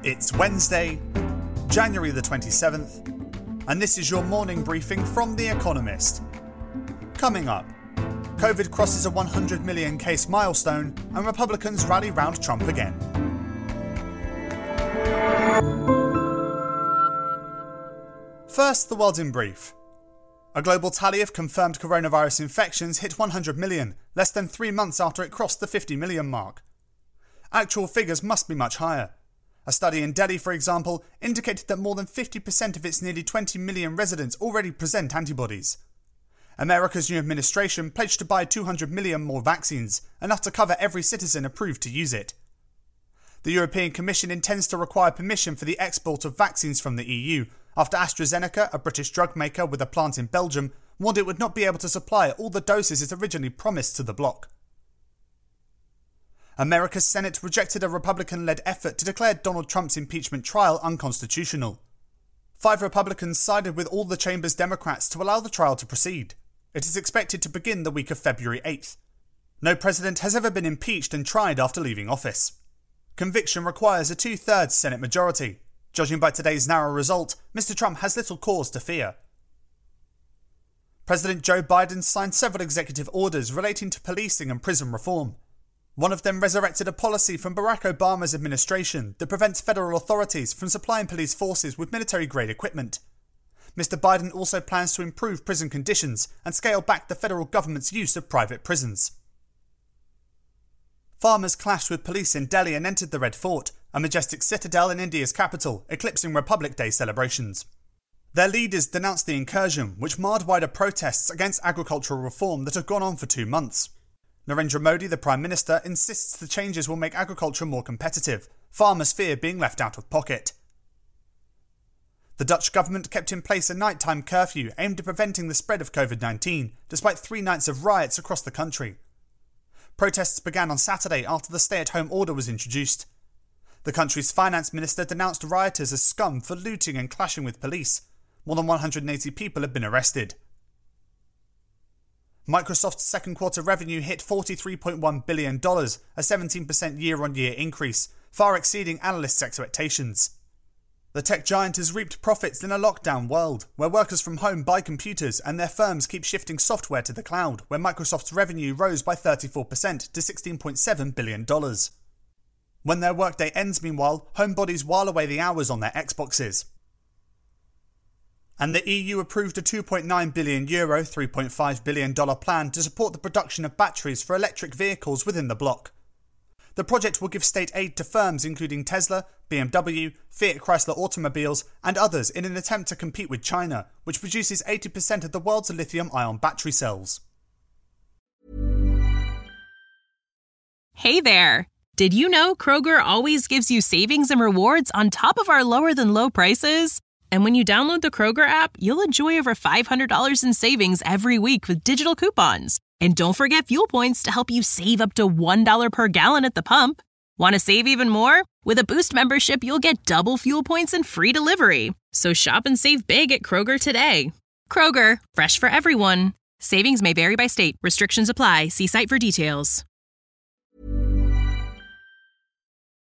It's Wednesday, January the 27th, and this is your morning briefing from The Economist. Coming up, COVID crosses a 100 million case milestone and Republicans rally round Trump again. First, the world in brief. A global tally of confirmed coronavirus infections hit 100 million, less than 3 months after it crossed the 50 million mark. Actual figures must be much higher. A study in Delhi, for example, indicated that more than 50% of its nearly 20 million residents already present antibodies. America's new administration pledged to buy 200 million more vaccines, enough to cover every citizen approved to use it. The European Commission intends to require permission for the export of vaccines from the EU, after AstraZeneca, a British drug maker with a plant in Belgium, warned it would not be able to supply all the doses it originally promised to the bloc. America's Senate rejected a Republican-led effort to declare Donald Trump's impeachment trial unconstitutional. 5 Republicans sided with all the chamber's Democrats to allow the trial to proceed. It is expected to begin the week of February 8th. No president has ever been impeached and tried after leaving office. Conviction requires a 2/3 Senate majority. Judging by today's narrow result, Mr. Trump has little cause to fear. President Joe Biden signed several executive orders relating to policing and prison reform. One of them resurrected a policy from Barack Obama's administration that prevents federal authorities from supplying police forces with military-grade equipment. Mr. Biden also plans to improve prison conditions and scale back the federal government's use of private prisons. Farmers clashed with police in Delhi and entered the Red Fort, a majestic citadel in India's capital, eclipsing Republic Day celebrations. Their leaders denounced the incursion, which marred wider protests against agricultural reform that had gone on for 2 months. Narendra Modi, the Prime Minister, insists the changes will make agriculture more competitive. Farmers fear being left out of pocket. The Dutch government kept in place a nighttime curfew aimed at preventing the spread of COVID-19, despite 3 nights of riots across the country. Protests began on Saturday after the stay-at-home order was introduced. The country's finance minister denounced rioters as scum for looting and clashing with police. More than 180 people have been arrested. Microsoft's second quarter revenue hit $43.1 billion, a 17% year-on-year increase, far exceeding analysts' expectations. The tech giant has reaped profits in a lockdown world, where workers from home buy computers and their firms keep shifting software to the cloud, where Microsoft's revenue rose by 34% to $16.7 billion. When their workday ends, meanwhile, homebodies while away the hours on their Xboxes. And the EU approved a €2.9 billion, $3.5 billion plan to support the production of batteries for electric vehicles within the bloc. The project will give state aid to firms including Tesla, BMW, Fiat Chrysler Automobiles and others in an attempt to compete with China, which produces 80% of the world's lithium-ion battery cells. Hey there! Did you know Kroger always gives you savings and rewards on top of our lower-than-low prices? And when you download the Kroger app, you'll enjoy over $500 in savings every week with digital coupons. And don't forget fuel points to help you save up to $1 per gallon at the pump. Want to save even more? With a Boost membership, you'll get double fuel points and free delivery. So shop and save big at Kroger today. Kroger, fresh for everyone. Savings may vary by state. Restrictions apply. See site for details.